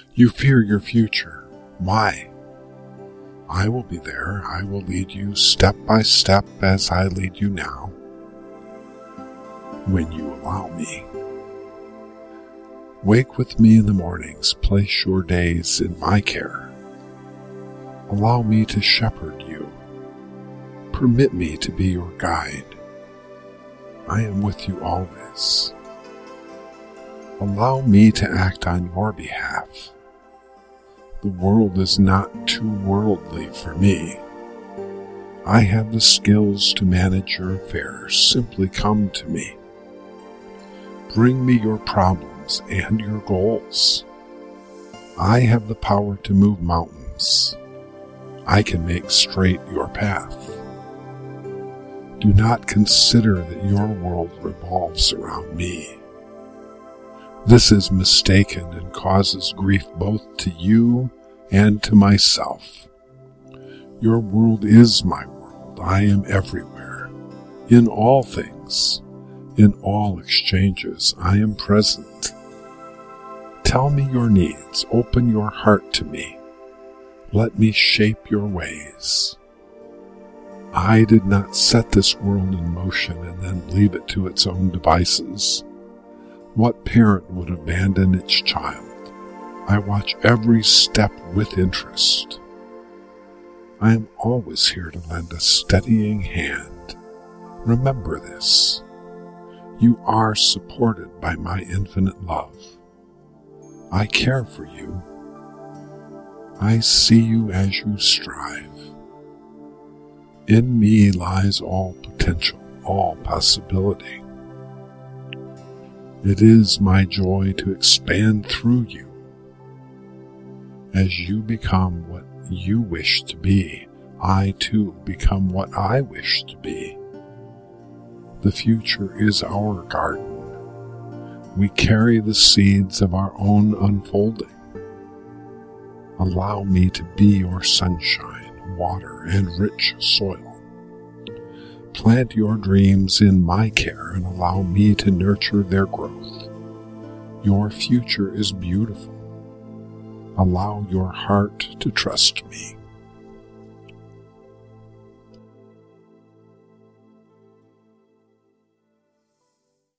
You fear your future. Why? I will be there. I will lead you step by step as I lead you now, when you allow me. Wake with me in the mornings. Place your days in my care. Allow me to shepherd you. Permit me to be your guide. I am with you always. Allow me to act on your behalf. The world is not too worldly for me. I have the skills to manage your affairs. Simply come to me. Bring me your problems and your goals. I have the power to move mountains. I can make straight your path. Do not consider that your world revolves around me. This is mistaken and causes grief both to you and to myself. Your world is my world. I am everywhere, in all things, in all exchanges. I am present. Tell me your needs. Open your heart to me. Let me shape your ways. I did not set this world in motion and then leave it to its own devices. What parent would abandon its child? I watch every step with interest. I am always here to lend a steadying hand. Remember this. You are supported by my infinite love. I care for you. I see you as you strive. In me lies all potential, all possibility. It is my joy to expand through you. As you become what you wish to be, I too become what I wish to be. The future is our garden. We carry the seeds of our own unfolding. Allow me to be your sunshine, water, and rich soil. Plant your dreams in my care and allow me to nurture their growth. Your future is beautiful. Allow your heart to trust me.